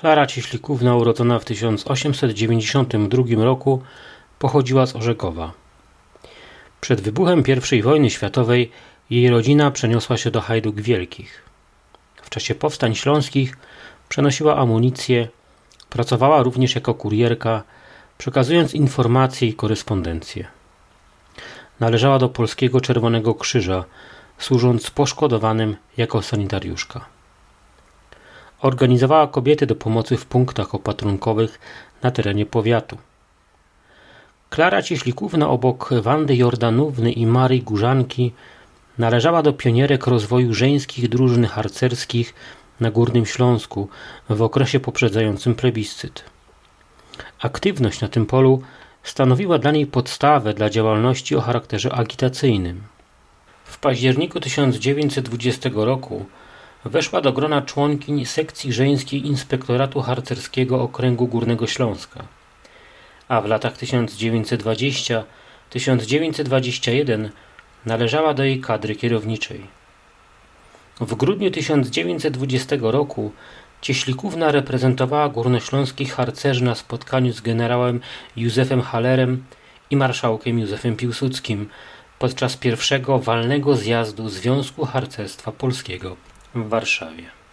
Klara Cieślikówna, urodzona w 1892 roku, pochodziła z Orzegowa. Przed wybuchem I wojny światowej jej rodzina przeniosła się do Hajduk Wielkich. W czasie powstań śląskich przenosiła amunicję, pracowała również jako kurierka, przekazując informacje i korespondencję. Należała do Polskiego Czerwonego Krzyża, służąc poszkodowanym jako sanitariuszka. Organizowała kobiety do pomocy w punktach opatrunkowych na terenie powiatu. Klara Cieślikówna obok Wandy Jordanówny i Marii Górzanki należała do pionierek rozwoju żeńskich drużyn harcerskich na Górnym Śląsku w okresie poprzedzającym plebiscyt. Aktywność na tym polu stanowiła dla niej podstawę dla działalności o charakterze agitacyjnym. W październiku 1920 roku weszła do grona członkiń sekcji żeńskiej Inspektoratu Harcerskiego Okręgu Górnego Śląska, a w latach 1920-1921 należała do jej kadry kierowniczej. W grudniu 1920 roku Cieślikówna reprezentowała górnośląskich harcerzy na spotkaniu z generałem Józefem Hallerem i marszałkiem Józefem Piłsudskim podczas pierwszego walnego zjazdu Związku Harcerstwa Polskiego w Warszawie.